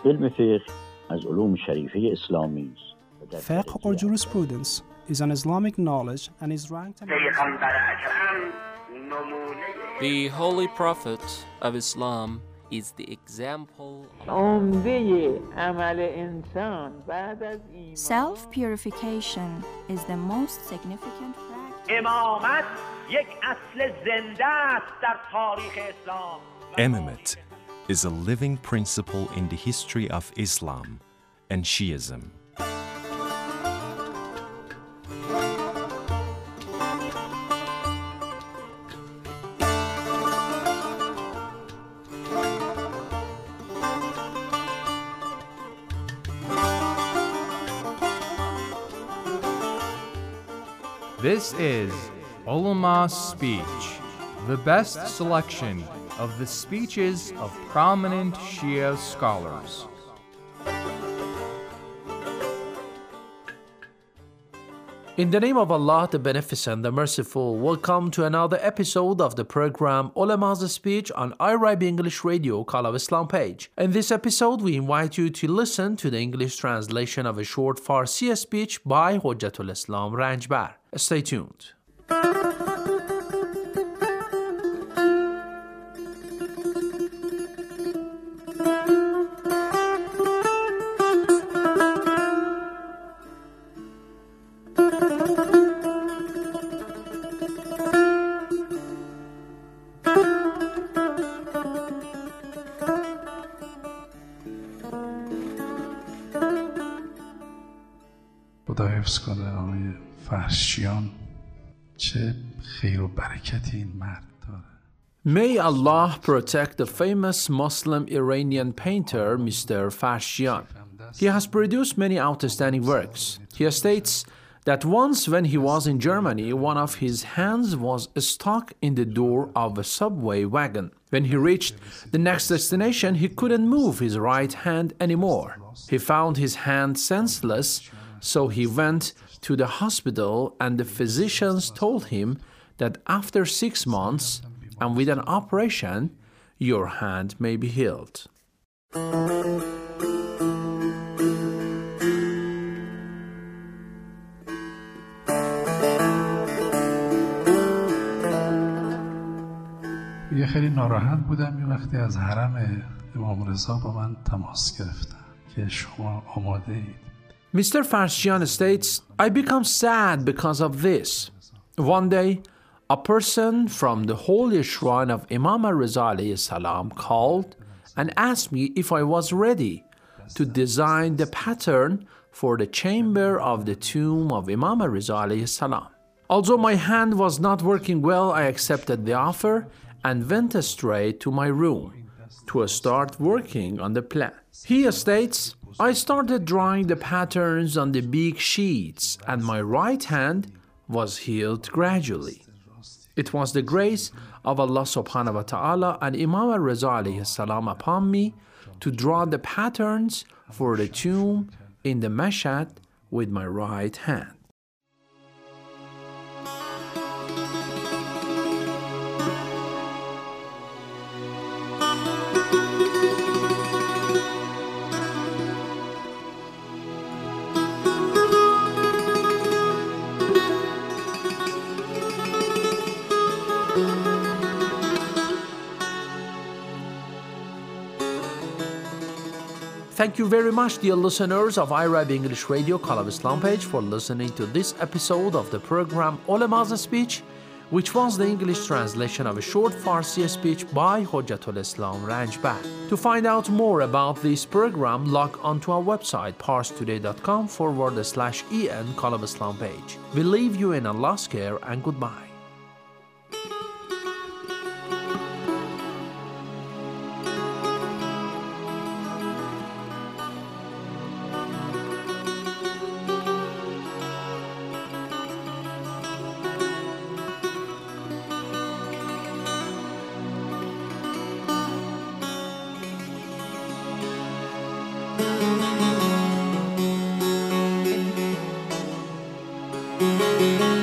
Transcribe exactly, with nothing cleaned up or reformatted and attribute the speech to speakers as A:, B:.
A: علم فقه از علوم شریفه اسلامی است.
B: Fiqh or jurisprudence is an Islamic knowledge and is ranked among
C: The Holy Prophet of Islam is the example of
D: Self-purification is the most significant practice.
E: امامت یک اصل زنده است در تاریخ اسلام.
F: Imamate is a living principle in the history of Islam and Shiism.
G: This is Ulama's Speech, the best selection of the speeches of prominent Shia scholars.
H: In the name of Allah, the Beneficent, the Merciful, welcome to another episode of the program Ulama's Speech on I R I B English Radio, Call of Islam page. In this episode, we invite you to listen to the English translation of a short Farsi speech by Hujjatul Islam Ranjbar. Stay tuned.
I: خدا حفظ کنه آقای فرشیان چه خیر و برکتی این مرد داره.
H: May Allah protect the famous Muslim Iranian painter Mister Farshian. He has produced many outstanding works. He states that once when he was in Germany, one of his hands was stuck in the door of a subway wagon. When he reached the next destination, he couldn't move his right hand anymore. He found his hand senseless, so he went to the hospital and the physicians told him that after six months and with an operation, your hand may be healed.
I: یه خیلی ناراحت بودم یه وقتی از حرم امام رضا با من تماس گرفتن که شما آماده اید.
H: Mister Farshian states, I become sad because of this. One day, a person from the holy shrine of Imam Reza alayhi salam called and asked me if I was ready to design the pattern for the chamber of the tomb of Imam Reza alayhi salam. Although my hand was not working well, I accepted the offer and went straight to my room to start working on the plan. He states, I started drawing the patterns on the big sheets and my right hand was healed gradually. It was the grace of Allah subhanahu wa ta'ala and Imam Reza alayhi salam upon me to draw the patterns for the tomb in the Mashhad with my right hand. Thank you very much, dear listeners of I R I B English Radio, Call of Islam page, for listening to this episode of the program Ulama's Speech, which was the English translation of a short Farsi speech by Hujjatul Islam Ranjbar. To find out more about this program, log on to our website, parstoday.com forward slash en Call of Islam page. We leave you in Allah's care and goodbye.
J: Thank you.